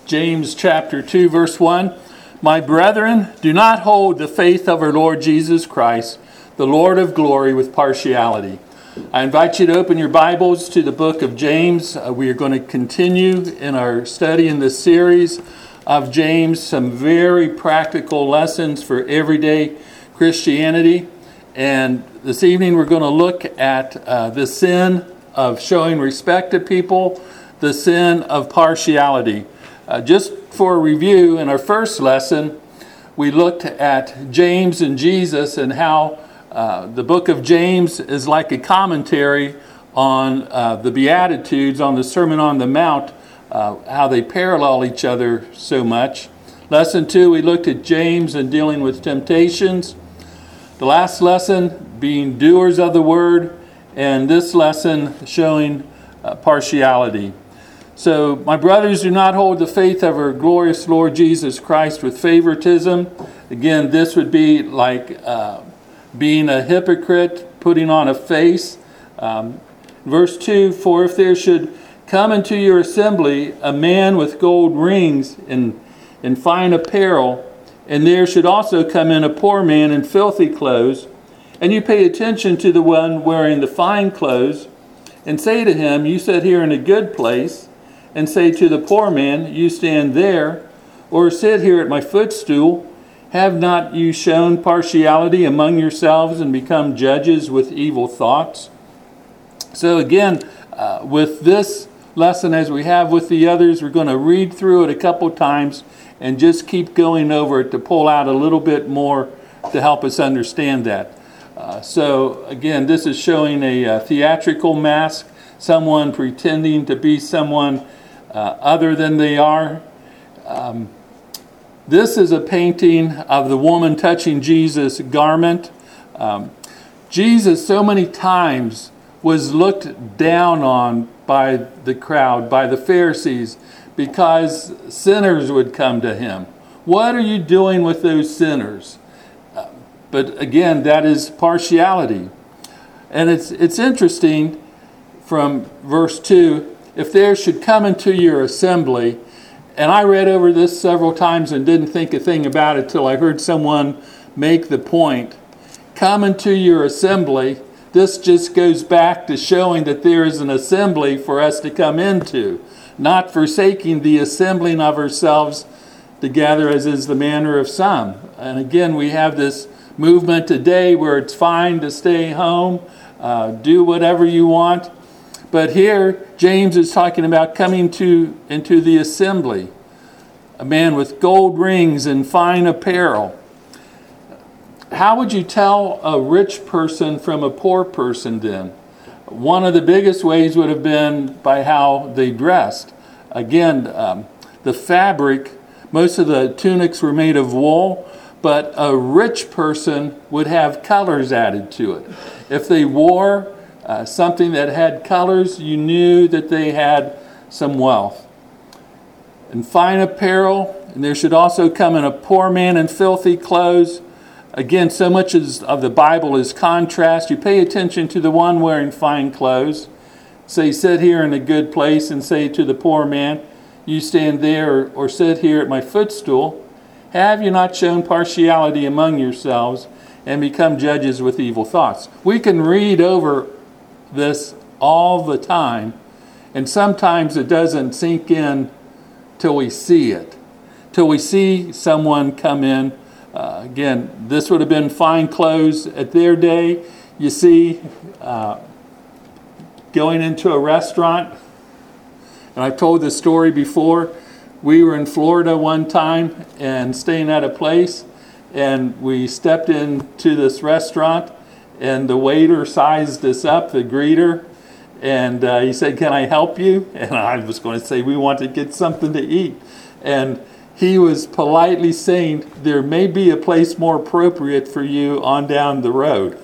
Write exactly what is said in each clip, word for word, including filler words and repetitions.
James chapter two, verse one. My brethren, do not hold the faith of our Lord Jesus Christ, the Lord of glory, with partiality. I invite you to open your Bibles to the book of James. Uh, we are going to continue in our study in this series of James, some very practical lessons for everyday Christianity. And this evening we're going to look at uh, the sin of showing respect to people, the sin of partiality. Uh, just for a review, in our first lesson, we looked at James and Jesus and how uh, the book of James is like a commentary on uh, the Beatitudes, on the Sermon on the Mount, uh, how they parallel each other so much. Lesson two, we looked at James and dealing with temptations. The last lesson being doers of the word, and this lesson showing uh, partiality. So, my brothers, do not hold the faith of our glorious Lord Jesus Christ with favoritism. Again, this would be like uh, being a hypocrite, putting on a face. Um, verse two, for if there should come into your assembly a man with gold rings and, and fine apparel, and there should also come in a poor man in filthy clothes, and you pay attention to the one wearing the fine clothes, and say to him, you sit here in a good place, and say to the poor man, you stand there, or sit here at my footstool, have not you shown partiality among yourselves and become judges with evil thoughts? So again, uh, with this lesson, as we have with the others, we're going to read through it a couple times and just keep going over it to pull out a little bit more to help us understand that. Uh, so again, this is showing a, a theatrical mask, someone pretending to be someone uh, other than they are. Um, this is a painting of the woman touching Jesus' garment. Um, Jesus so many times was looked down on by the crowd, by the Pharisees, because sinners would come to him. What are you doing with those sinners? Uh, but again, that is partiality. And it's it's interesting from verse two, if there should come into your assembly, and I read over this several times and didn't think a thing about it till I heard someone make the point, come into your assembly. This just goes back to showing that there is an assembly for us to come into, not forsaking the assembling of ourselves together as is the manner of some. And again, we have this movement today where it's fine to stay home, uh, do whatever you want. But here, James is talking about coming to into the assembly. A man with gold rings and fine apparel. How would you tell a rich person from a poor person then? One of the biggest ways would have been by how they dressed. Again, um, the fabric, most of the tunics were made of wool, but a rich person would have colors added to it. If they wore uh, something that had colors, you knew that they had some wealth. And fine apparel, and there should also come in a poor man in filthy clothes. Again, so much of the Bible is contrast. You pay attention to the one wearing fine clothes. Say, sit here in a good place, and say to the poor man, you stand there, or, or sit here at my footstool. Have you not shown partiality among yourselves and become judges with evil thoughts? We can read over this all the time, and sometimes it doesn't sink in till we see it, till we see someone come in. Uh, again, this would have been fine clothes at their day. You see, uh, going into a restaurant, and I've told this story before. We were in Florida one time and staying at a place, and we stepped into this restaurant, and the waiter sized us up, the greeter, and uh, he said, can I help you? And I was going to say, we want to get something to eat. And he was politely saying, there may be a place more appropriate for you on down the road.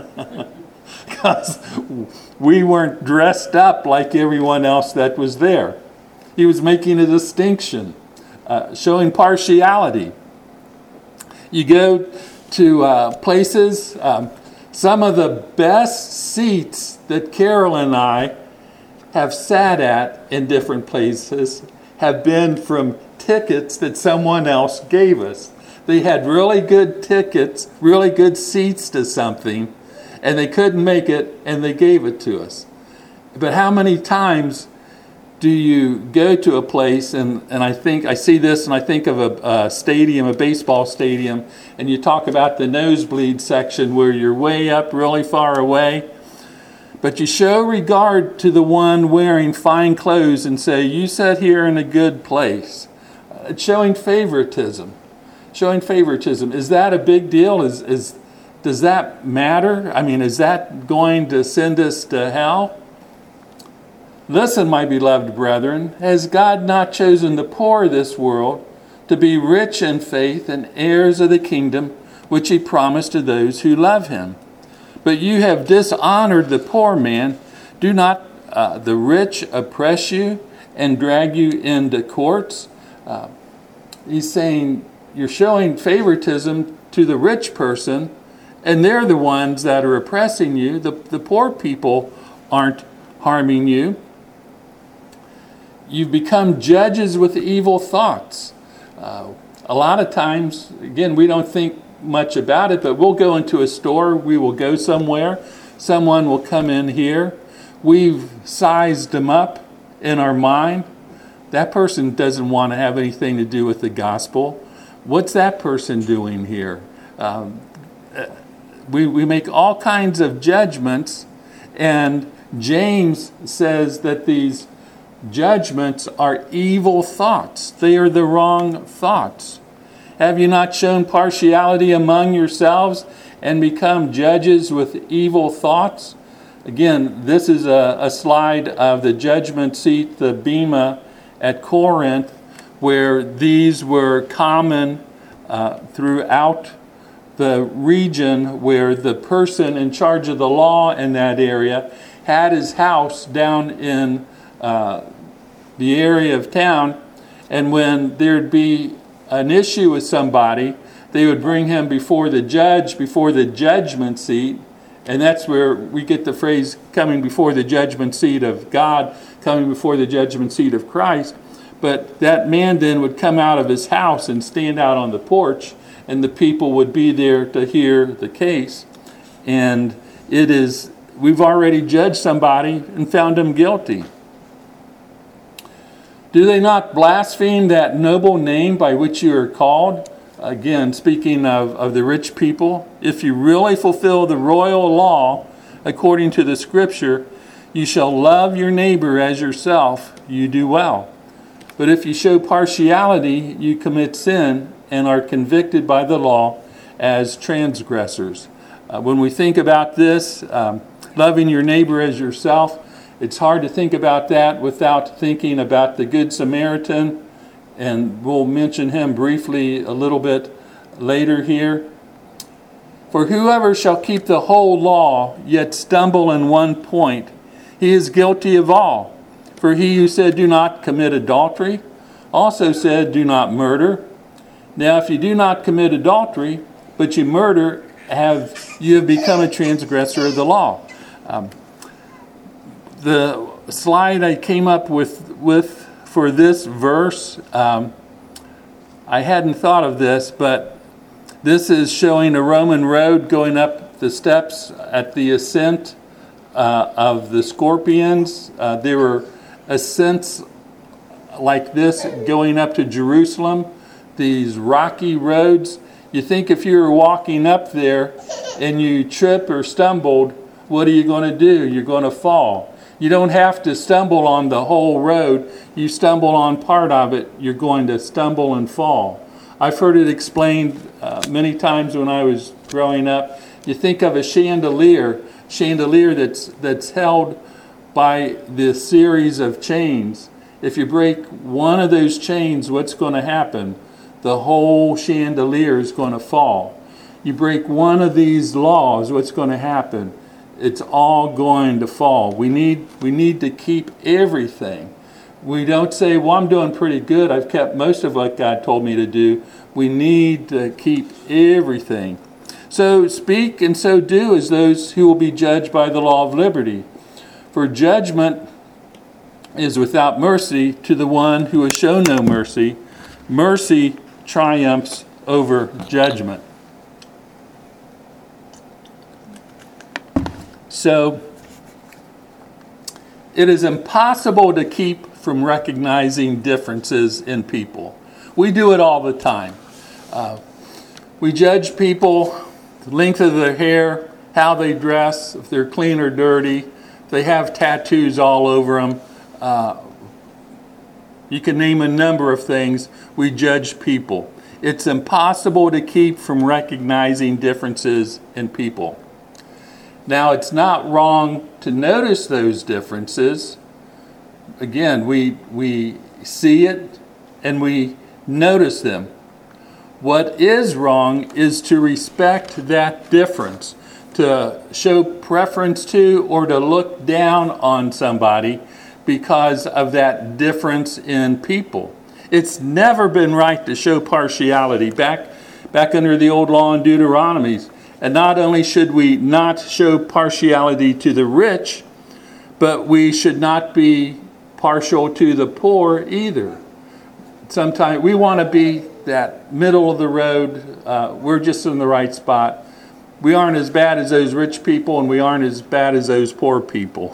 Because we weren't dressed up like everyone else that was there. He was making a distinction, uh, showing partiality. You go to uh, places, um, some of the best seats that Carol and I have sat at in different places have been from tickets that someone else gave us. They had really good tickets, really good seats to something, and they couldn't make it, and they gave it to us. But how many times do you go to a place, and, and I think, I see this, and I think of a, a stadium, a baseball stadium, and you talk about the nosebleed section where you're way up, really far away, but you show regard to the one wearing fine clothes and say, you sat here in a good place. It's showing favoritism. Showing favoritism. Is that a big deal? Is, is, does that matter? I mean, is that going to send us to hell? Listen, my beloved brethren, has God not chosen the poor of this world to be rich in faith and heirs of the kingdom which he promised to those who love him? But you have dishonored the poor man. Do not uh, the rich oppress you and drag you into courts? Uh, he's saying you're showing favoritism to the rich person, and they're the ones that are oppressing you. The, the poor people aren't harming you. You've become judges with evil thoughts. Uh, a lot of times, again, we don't think much about it, but we'll go into a store, we will go somewhere, someone will come in here, we've sized them up in our mind. That person doesn't want to have anything to do with the gospel. What's that person doing here? Um, we, we make all kinds of judgments, and James says that these judgments are evil thoughts. They are the wrong thoughts. Have you not shown partiality among yourselves and become judges with evil thoughts? Again, this is a, a slide of the judgment seat, the bema at Corinth, where these were common uh, throughout the region, where the person in charge of the law in that area had his house down in uh, the area of town, and when there'd be an issue with somebody, they would bring him before the judge, before the judgment seat, and that's where we get the phrase coming before the judgment seat of God, coming before the judgment seat of Christ. But that man then would come out of his house and stand out on the porch, and the people would be there to hear the case. And it is, we've already judged somebody and found him guilty. Do they not blaspheme that noble name by which you are called? Again, speaking of, of the rich people, if you really fulfill the royal law according to the scripture, you shall love your neighbor as yourself, you do well. But if you show partiality, you commit sin and are convicted by the law as transgressors. Uh, when we think about this, um, loving your neighbor as yourself, it's hard to think about that without thinking about the Good Samaritan, and we'll mention him briefly a little bit later here. For whoever shall keep the whole law, yet stumble in one point, he is guilty of all. For he who said, do not commit adultery, also said, do not murder. Now if you do not commit adultery, but you murder, have you have become a transgressor of the law. Um, the slide I came up with, with for this verse, um, I hadn't thought of this, but this is showing a Roman road going up the steps at the ascent uh, of the Scorpions. Uh, there were ascents like this going up to Jerusalem, these rocky roads. You think if you were walking up there and you trip or stumbled, what are you going to do? You're going to fall. You don't have to stumble on the whole road. You stumble on part of it, you're going to stumble and fall. I've heard it explained uh, many times when I was growing up. You think of a chandelier, chandelier that's that's held by this series of chains. If you break one of those chains, what's going to happen? The whole chandelier is going to fall. You break one of these laws, what's going to happen? It's all going to fall. We need we need to keep everything. We don't say, well, I'm doing pretty good. I've kept most of what God told me to do. We need to keep everything. So speak and so do as those who will be judged by the law of liberty. For judgment is without mercy to the one who has shown no mercy. Mercy triumphs over judgment. So, it is impossible to keep from recognizing differences in people. We do it all the time. Uh, we judge people, the length of their hair, how they dress, if they're clean or dirty, if they have tattoos all over them. Uh, you can name a number of things. We judge people. It's impossible to keep from recognizing differences in people. Now, it's not wrong to notice those differences. Again, we we see it and we notice them. What is wrong is to respect that difference, to show preference to or to look down on somebody because of that difference in people. It's never been right to show partiality. Back, back under the old law in Deuteronomy, and not only should we not show partiality to the rich, but we should not be partial to the poor either. Sometimes we want to be that middle of the road. Uh, we're just in the right spot. We aren't as bad as those rich people, and we aren't as bad as those poor people.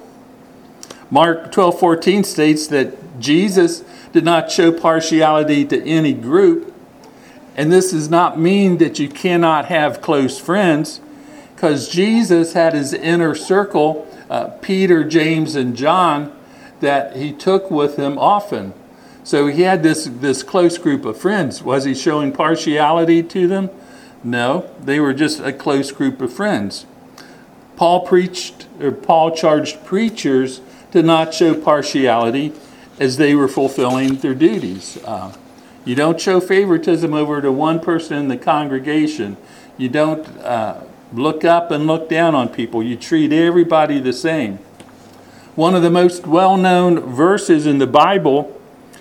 Mark twelve fourteen states that Jesus did not show partiality to any group. And this does not mean that you cannot have close friends, because Jesus had his inner circle, uh, Peter, James, and John, that he took with him often. So he had this, this close group of friends. Was he showing partiality to them? No, they were just a close group of friends. Paul preached, or Paul charged preachers to not show partiality as they were fulfilling their duties. Uh, You don't show favoritism over to one person in the congregation. You don't uh, look up and look down on people. You treat everybody the same. One of the most well-known verses in the Bible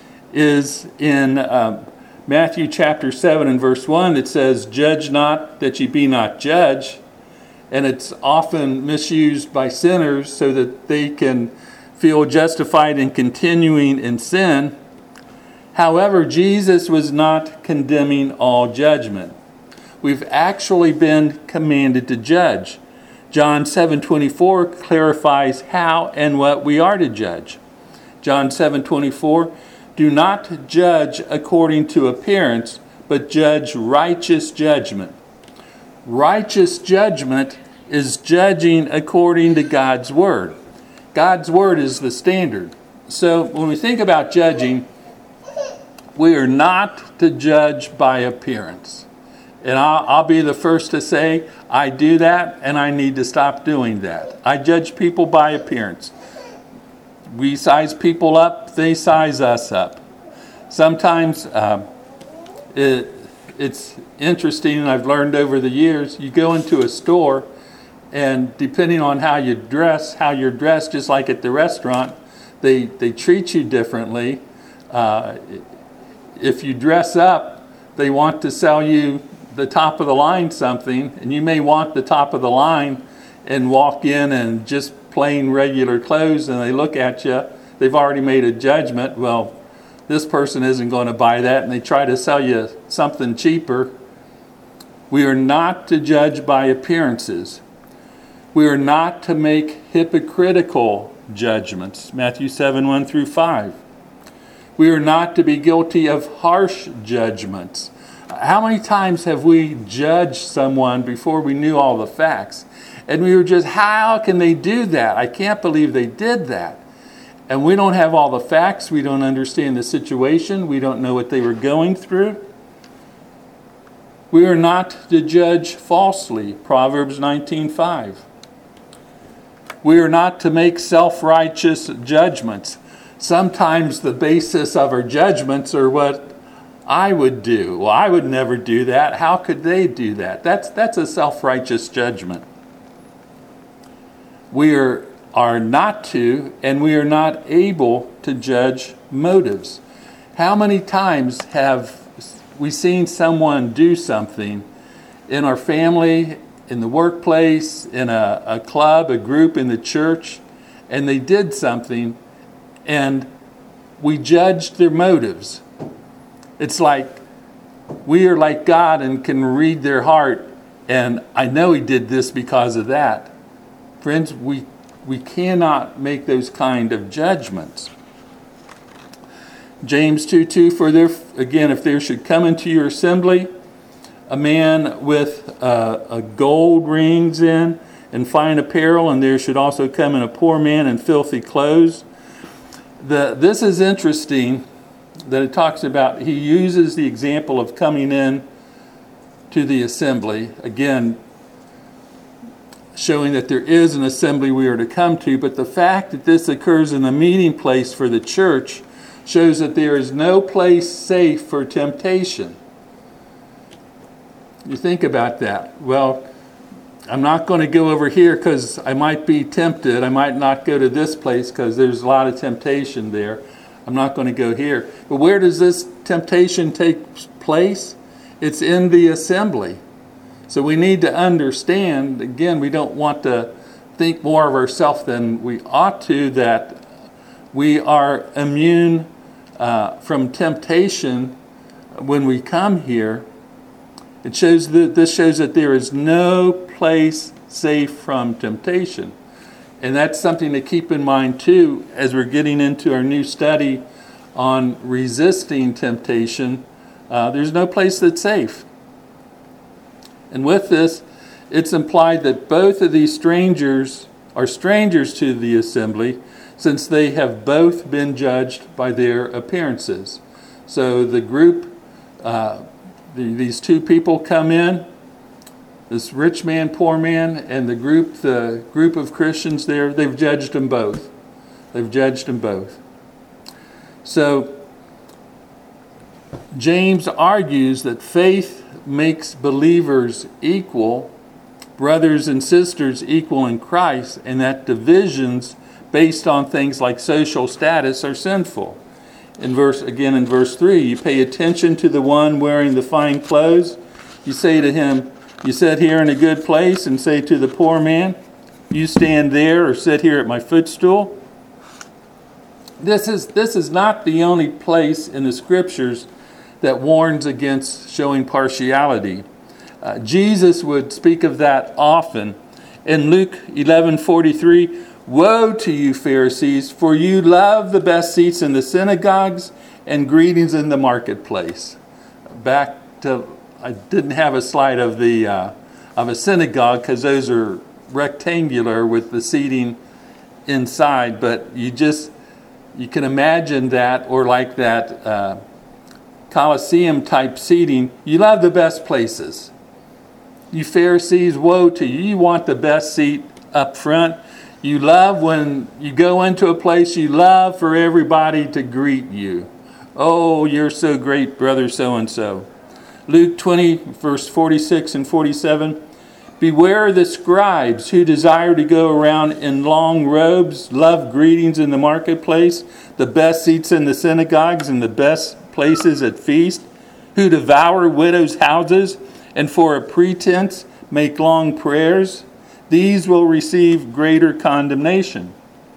is in uh, Matthew chapter seven and verse one. It says, "Judge not that ye be not judged." And it's often misused by sinners so that they can feel justified in continuing in sin. However, Jesus was not condemning all judgment. We've actually been commanded to judge. John seven twenty-four clarifies how and what we are to judge. John seven twenty-four, "Do not judge according to appearance, but judge righteous judgment." Righteous judgment is judging according to God's word. God's word is the standard. So when we think about judging, we are not to judge by appearance. And I'll, I'll be the first to say, I do that and I need to stop doing that. I judge people by appearance. We size people up, they size us up. Sometimes uh, it, it's interesting, and I've learned over the years, you go into a store and depending on how you dress, how you're dressed, just like at the restaurant, they, they treat you differently. Uh, If you dress up, they want to sell you the top of the line something, and you may want the top of the line and walk in and just plain regular clothes, and they look at you, they've already made a judgment, well, this person isn't going to buy that, and they try to sell you something cheaper. We are not to judge by appearances. We are not to make hypocritical judgments. Matthew seven, one through five. We are not to be guilty of harsh judgments. How many times have we judged someone before we knew all the facts? And we were just, how can they do that? I can't believe they did that. And we don't have all the facts. We don't understand the situation. We don't know what they were going through. We are not to judge falsely. Proverbs nineteen five. We are not to make self-righteous judgments. Sometimes the basis of our judgments are what I would do. Well, I would never do that. How could they do that? That's that's a self-righteous judgment. We are, are not to, and we are not able to judge motives. How many times have we seen someone do something in our family, in the workplace, in a, a club, a group, in the church, and they did something, and we judged their motives. It's like we are like God and can read their heart, and I know he did this because of that. Friends, we we cannot make those kind of judgments. James two two, for there, again, if there should come into your assembly a man with uh, a gold rings in and fine apparel, and there should also come in a poor man in filthy clothes. The, this is interesting that it talks about, he uses the example of coming in to the assembly, again, showing that there is an assembly we are to come to, but the fact that this occurs in the meeting place for the church shows that there is no place safe for temptation. You think about that. Well, I'm not going to go over here because I might be tempted. I might not go to this place because there's a lot of temptation there. I'm not going to go here. But where does this temptation take place? It's in the assembly. So we need to understand, again, we don't want to think more of ourselves than we ought to, that we are immune uh, from temptation when we come here. It shows that this shows that there is no place safe from temptation. And that's something to keep in mind too as we're getting into our new study on resisting temptation. Uh, there's no place that's safe. And with this, it's implied that both of these strangers are strangers to the assembly, since they have both been judged by their appearances. So the group, uh, the, these two people come in, this rich man, poor man, and the group, the group of Christians there, they've judged them both. They've judged them both. So James argues that faith makes believers equal, brothers and sisters equal in Christ, and that divisions based on things like social status are sinful. In verse, again in verse three, you pay attention to the one wearing the fine clothes. You say to him, you sit here in a good place, and say to the poor man, you stand there or sit here at my footstool. This is, this is not the only place in the scriptures that warns against showing partiality. Uh, Jesus would speak of that often. In Luke eleven forty-three, woe to you, Pharisees, for you love the best seats in the synagogues and greetings in the marketplace. Back to, I didn't have a slide of the uh, of a synagogue because those are rectangular with the seating inside, but you just, you can imagine that, or like that uh, Colosseum type seating. You love the best places. You Pharisees, woe to you. You want the best seat up front. You love when you go into a place, you love for everybody to greet you. Oh, you're so great, brother so-and-so. Luke twenty, verse forty-six and forty-seven. Beware the scribes who desire to go around in long robes, love greetings in the marketplace, the best seats in the synagogues and the best places at feast, who devour widows' houses and for a pretense make long prayers. These will receive greater condemnation.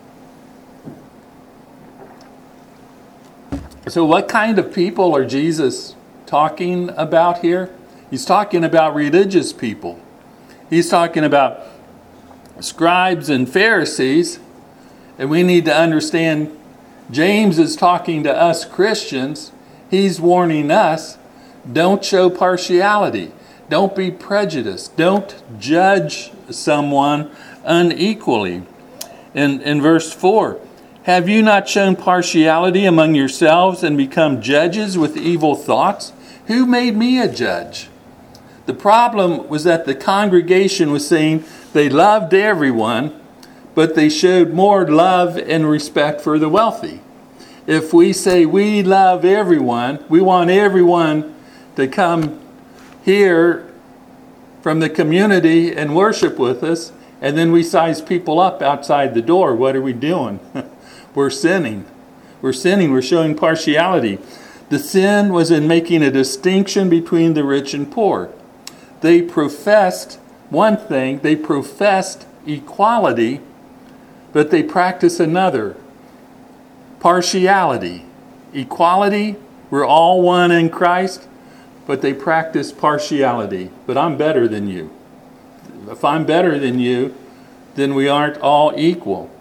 So what kind of people are Jesus talking about here? He's talking about religious people. He's talking about scribes and Pharisees. And we need to understand, James is talking to us Christians. He's warning us, don't show partiality. Don't be prejudiced. Don't judge someone unequally. In, in verse four, have you not shown partiality among yourselves and become judges with evil thoughts? Who made me a judge? The problem was that the congregation was saying they loved everyone, but they showed more love and respect for the wealthy. If we say we love everyone, we want everyone to come here from the community and worship with us, and then we size people up outside the door. What are we doing? We're sinning. We're sinning. We're showing partiality. The sin was in making a distinction between the rich and poor. They professed one thing, they professed equality, but they practiced another. partiality. Equality, we're all one in Christ, but they practice partiality. But I'm better than you. If I'm better than you, then we aren't all equal.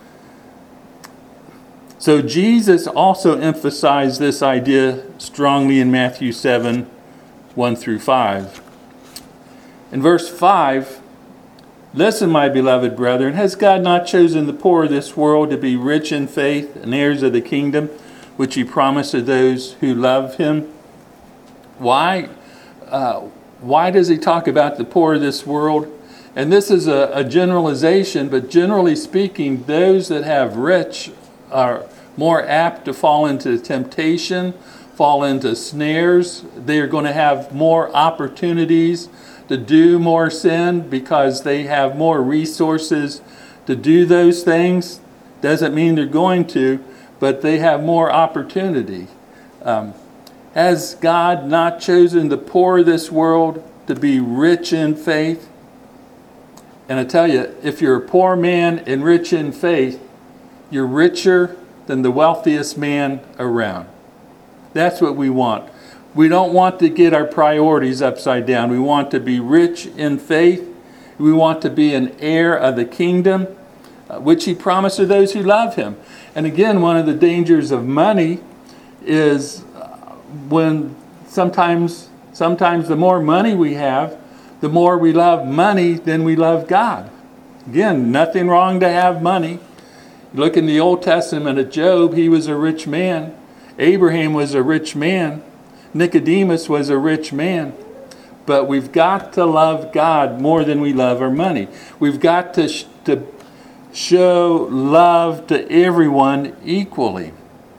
So Jesus also emphasized this idea strongly in Matthew seven, one through five. In verse five, listen, my beloved brethren, has God not chosen the poor of this world to be rich in faith and heirs of the kingdom, which he promised to those who love him? Why, uh, why does he talk about the poor of this world? And this is a, a generalization, but generally speaking, those that have rich are more apt to fall into temptation, fall into snares. They are going to have more opportunities to do more sin because they have more resources to do those things. Doesn't mean they're going to, but they have more opportunity. Um, has God not chosen the poor of this world to be rich in faith? And I tell you, if you're a poor man and rich in faith, you're richer than the wealthiest man around. That's what we want. We don't want to get our priorities upside down. We want to be rich in faith. We want to be an heir of the kingdom, uh, which he promised to those who love him. And again, one of the dangers of money is uh, when sometimes, sometimes the more money we have, the more we love money than we love God. Again, nothing wrong to have money. Look in the Old Testament at Job, he was a rich man. Abraham was a rich man. Nicodemus was a rich man. But we've got to love God more than we love our money. We've got to, sh- to show love to everyone equally.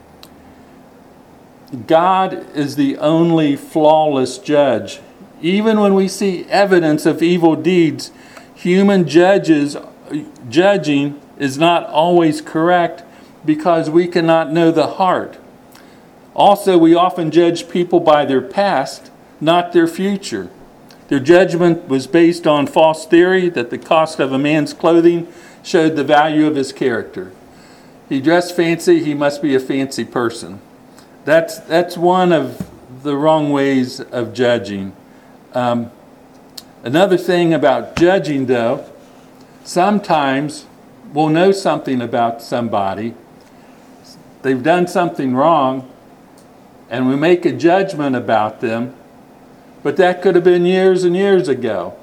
God is the only flawless judge. Even when we see evidence of evil deeds, human judges judging is not always correct because we cannot know the heart. Also, we often judge people by their past, not their future. Their judgment was based on false theory that the cost of a man's clothing showed the value of his character. He dressed fancy, he must be a fancy person. That's, that's one of the wrong ways of judging. Um, another thing about judging, though, sometimes we'll know something about somebody. They've done something wrong, and we make a judgment about them, but that could have been years and years ago.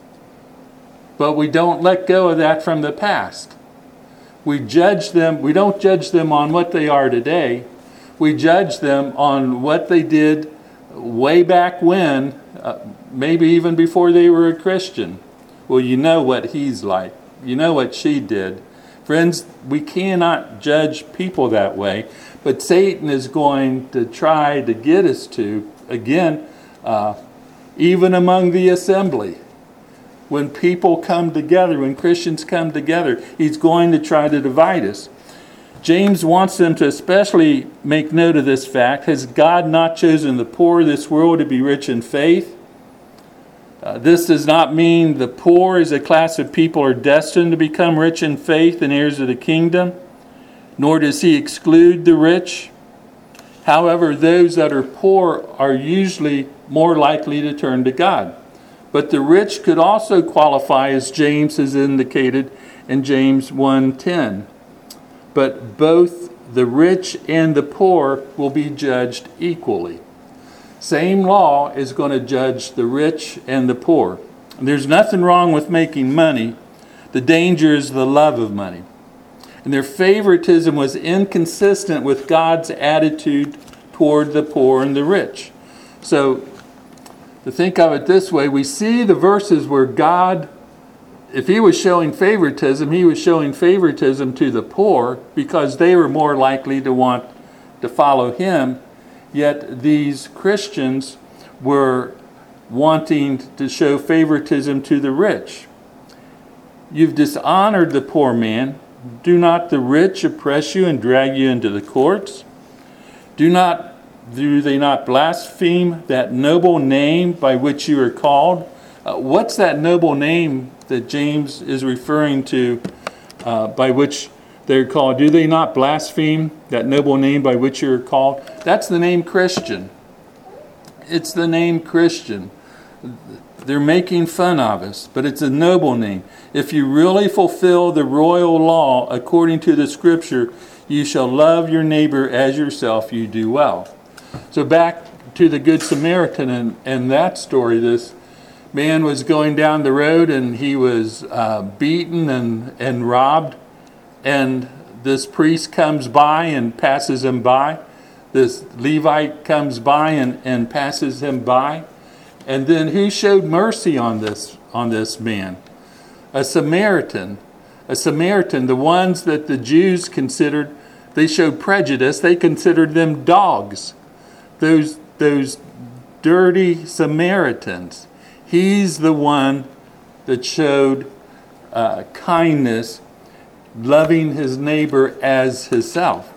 But we don't let go of that from the past. We judge them, we don't judge them on what they are today. We judge them on what they did way back when, uh, maybe even before they were a Christian. Well, you know what he's like. You know what she did. Friends, we cannot judge people that way, but Satan is going to try to get us to, again, uh, even among the assembly. When people come together, when Christians come together, he's going to try to divide us. James wants them to especially make note of this fact. Has God not chosen the poor of this world to be rich in faith? Uh, this does not mean the poor as a class of people are destined to become rich in faith and heirs of the kingdom, nor does he exclude the rich. However, those that are poor are usually more likely to turn to God. But the rich could also qualify, as James has indicated in James one ten. But both the rich and the poor will be judged equally. Same law is going to judge the rich and the poor. There's nothing wrong with making money. The danger is the love of money. And their favoritism was inconsistent with God's attitude toward the poor and the rich. So, to think of it this way, we see the verses where God, if he was showing favoritism, he was showing favoritism to the poor because they were more likely to want to follow him. Yet these Christians were wanting to show favoritism to the rich. You've dishonored the poor man. Do not the rich oppress you and drag you into the courts? Do not do they not blaspheme that noble name by which you are called? Uh, what's that noble name that James is referring to, uh, by which They're called, do they not blaspheme that noble name by which you're called? That's the name Christian. It's the name Christian. They're making fun of us, but it's a noble name. If you really fulfill the royal law according to the scripture, you shall love your neighbor as yourself, you do well. So back to the Good Samaritan and, and that story. This man was going down the road and he was uh, beaten and, and robbed. And this priest comes by and passes him by. This Levite comes by and, and passes him by. And then who showed mercy on this on this man? A Samaritan. A Samaritan, the ones that the Jews considered, they showed prejudice. They considered them dogs. Those, those dirty Samaritans. He's the one that showed uh, kindness, loving his neighbor as himself.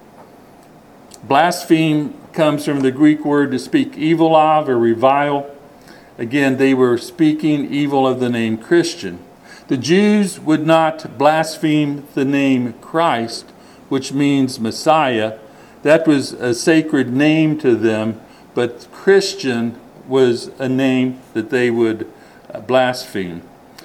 Blaspheme comes from the Greek word to speak evil of or revile. Again, they were speaking evil of the name Christian. The Jews would not blaspheme the name Christ, which means Messiah. That was a sacred name to them, but Christian was a name that they would blaspheme.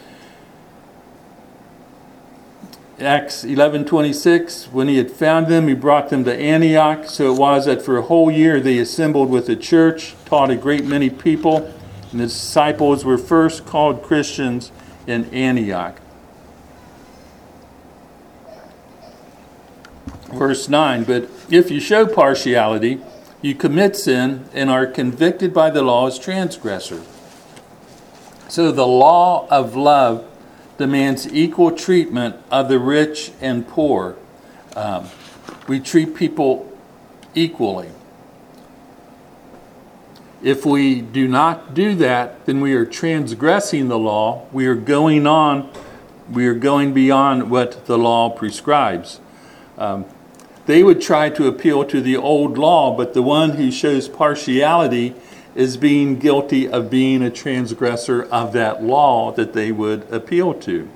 Acts eleven twenty-six, when he had found them, he brought them to Antioch. So it was that for a whole year they assembled with the church, taught a great many people, and the disciples were first called Christians in Antioch. Verse nine, but if you show partiality, you commit sin and are convicted by the law as transgressor. So the law of love demands equal treatment of the rich and poor. Um, we treat people equally. If we do not do that, then we are transgressing the law. We are going on, we are going beyond what the law prescribes. Um, they would try to appeal to the old law, but the one who shows partiality is being guilty of being a transgressor of that law that they would appeal to.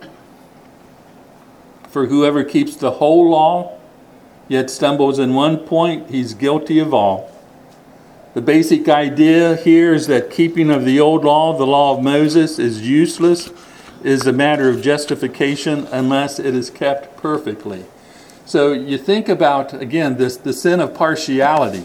For whoever keeps the whole law, yet stumbles in one point, he's guilty of all. The basic idea here is that keeping of the old law, the law of Moses, is useless, is a matter of justification unless it is kept perfectly. So you think about, again, this the sin of partiality.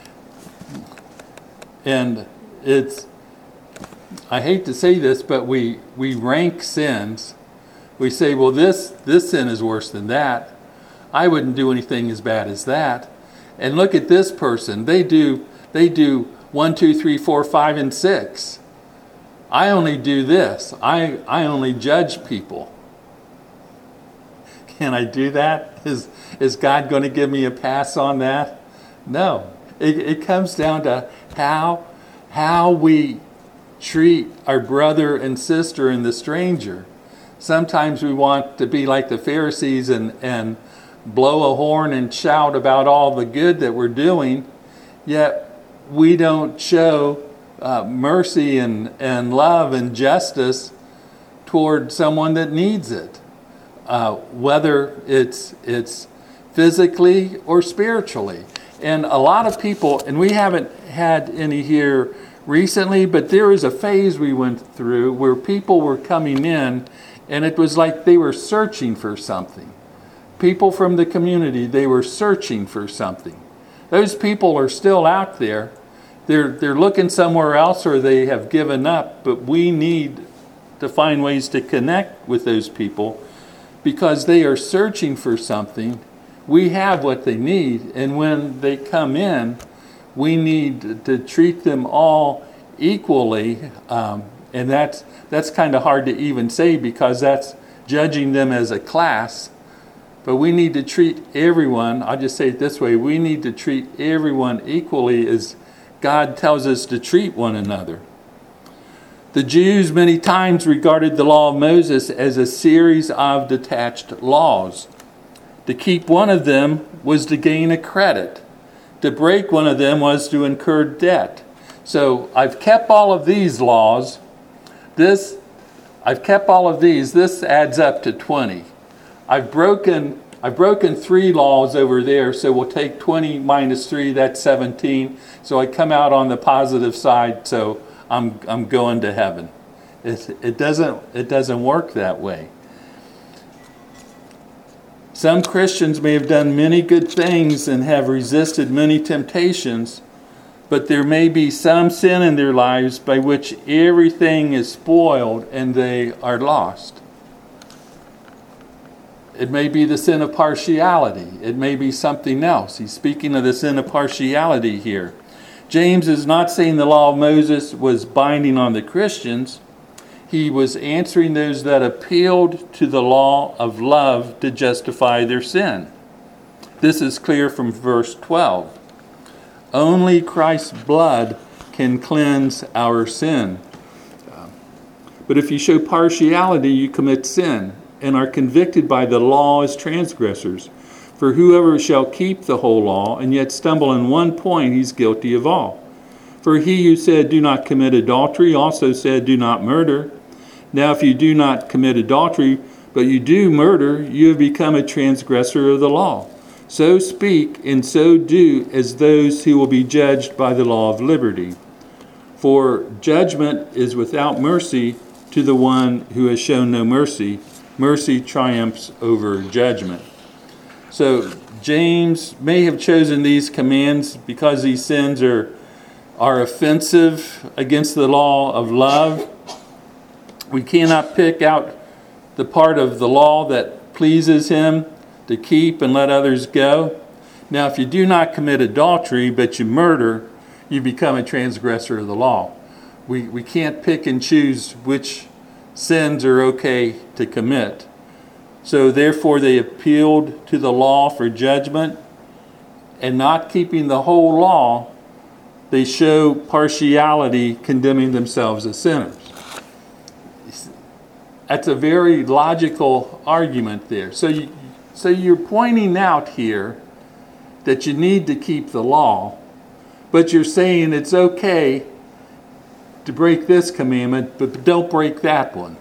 And it's, I hate to say this, but we, we rank sins. We say, well, this, this sin is worse than that. I wouldn't do anything as bad as that. And look at this person. They do, they do one, two, three, four, five, and six. I only do this. I, I only judge people. Can I do that? Is, is God going to give me a pass on that? No. It, it comes down to how, how we treat our brother and sister and the stranger. Sometimes we want to be like the Pharisees and, and blow a horn and shout about all the good that we're doing, yet we don't show uh, mercy and, and love and justice toward someone that needs it, uh, whether it's it's physically or spiritually. And a lot of people, and we haven't had any here recently, but there is a phase we went through where people were coming in and it was like they were searching for something. People from the community, they were searching for something. Those people are still out there. They're, they're looking somewhere else or they have given up, but we need to find ways to connect with those people because they are searching for something. We have what they need, and when they come in, we need to treat them all equally, um, and that's that's kind of hard to even say because that's judging them as a class, but we need to treat everyone, I'll just say it this way, we need to treat everyone equally as God tells us to treat one another. The Jews many times regarded the law of Moses as a series of detached laws. To keep one of them was to gain a credit. To break one of them was to incur debt. So I've kept all of these laws. This, I've kept all of these. This adds up to twenty. I've broken I've broken three laws over there, so we'll take twenty minus three, that's seventeen. So I come out on the positive side, so I'm I'm going to heaven. It, it doesn't it doesn't work that way. Some Christians may have done many good things and have resisted many temptations, but there may be some sin in their lives by which everything is spoiled and they are lost. It may be the sin of partiality. It may be something else. He's speaking of the sin of partiality here. James is not saying the law of Moses was binding on the Christians. He was answering those that appealed to the law of love to justify their sin. This is clear from verse twelve. Only Christ's blood can cleanse our sin. But if you show partiality, you commit sin, and are convicted by the law as transgressors. For whoever shall keep the whole law, and yet stumble in one point, he's guilty of all. For he who said, do not commit adultery, also said, do not murder. Now if you do not commit adultery, but you do murder, you have become a transgressor of the law. So speak, and so do, as those who will be judged by the law of liberty. For judgment is without mercy to the one who has shown no mercy. Mercy triumphs over judgment. So James may have chosen these commands because these sins are, are offensive against the law of love. We cannot pick out the part of the law that pleases him to keep and let others go. Now, if you do not commit adultery, but you murder, you become a transgressor of the law. We, we can't pick and choose which sins are okay to commit. So therefore they appealed to the law for judgment, and not keeping the whole law, they show partiality, condemning themselves as sinners. That's a very logical argument there. So you, so you're pointing out here that you need to keep the law, but you're saying it's okay to break this commandment, but don't break that one.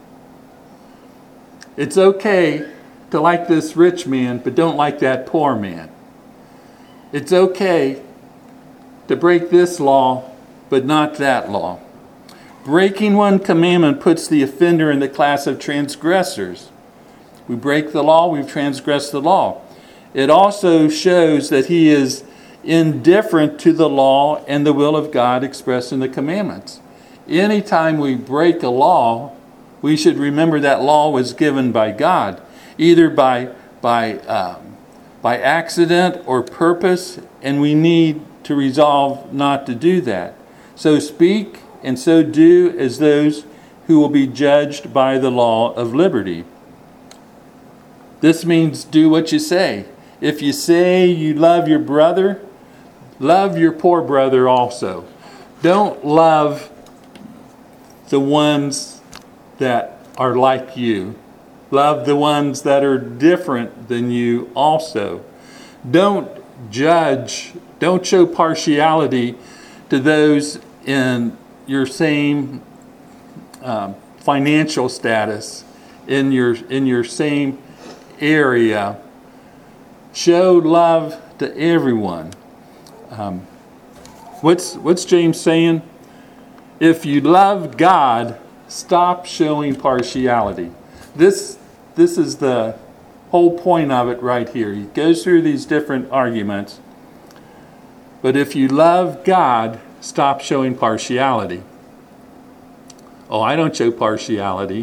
It's okay to like this rich man, but don't like that poor man. It's okay to break this law, but not that law. Breaking one commandment puts the offender in the class of transgressors. We break the law, we've transgressed the law. It also shows that he is indifferent to the law and the will of God expressed in the commandments. Anytime we break a law, we should remember that law was given by God, either by, by, um, by accident or purpose, and we need to resolve not to do that. So speak and so do as those who will be judged by the law of liberty. This means do what you say. If you say you love your brother, love your poor brother also. Don't love the ones that are like you. Love the ones that are different than you also. Don't judge, don't show partiality to those in your same um, financial status, in your in your same area. Show love to everyone. Um, what's what's James saying? If you love God, stop showing partiality. This this is the whole point of it right here. He goes through these different arguments. But if you love God, stop showing partiality. Oh, I don't show partiality.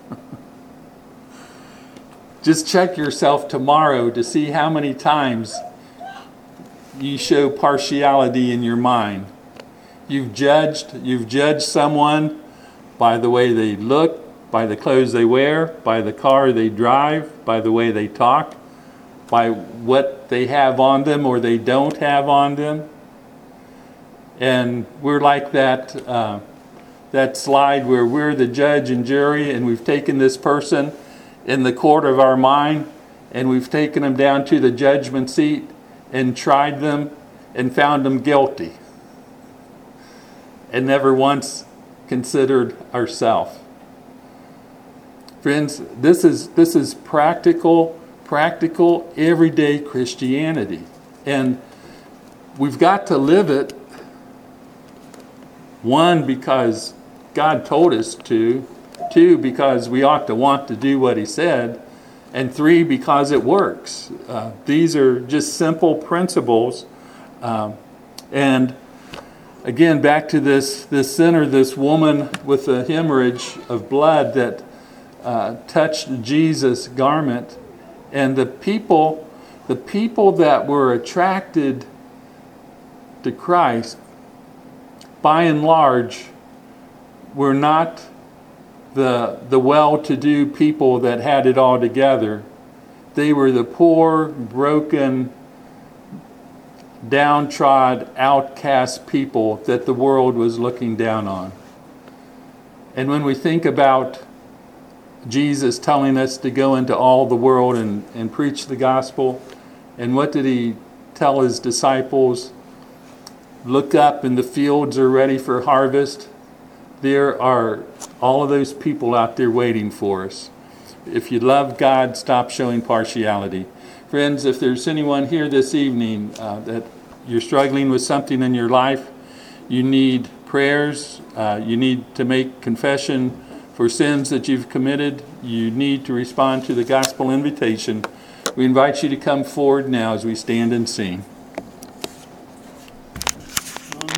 Just check yourself tomorrow to see how many times you show partiality in your mind. You've judged, you've judged someone by the way they look, by the clothes they wear, by the car they drive, by the way they talk, by what they have on them or they don't have on them. And we're like that uh, that slide where we're the judge and jury, and we've taken this person in the court of our mind, and we've taken them down to the judgment seat and tried them and found them guilty, and never once considered ourselves. Friends, this is this is practical, practical, everyday Christianity. And we've got to live it, one, because God told us to, two, because we ought to want to do what he said, and three, because it works. Uh, these are just simple principles. Um, and again, back to this, this sinner, this woman with a hemorrhage of blood that uh, touched Jesus' garment. And the people, the people that were attracted to Christ, by and large, were not the, the well-to-do people that had it all together. They were the poor, broken, downtrodden, outcast people that the world was looking down on. And when we think about Jesus telling us to go into all the world and, and preach the gospel, and what did he tell his disciples? Look up, and the fields are ready for harvest. There are all of those people out there waiting for us. If you love God, stop showing partiality. Friends, if there's anyone here this evening uh, that you're struggling with something in your life, you need prayers, uh, you need to make confession for sins that you've committed, you need to respond to the gospel invitation, we invite you to come forward now as we stand and sing.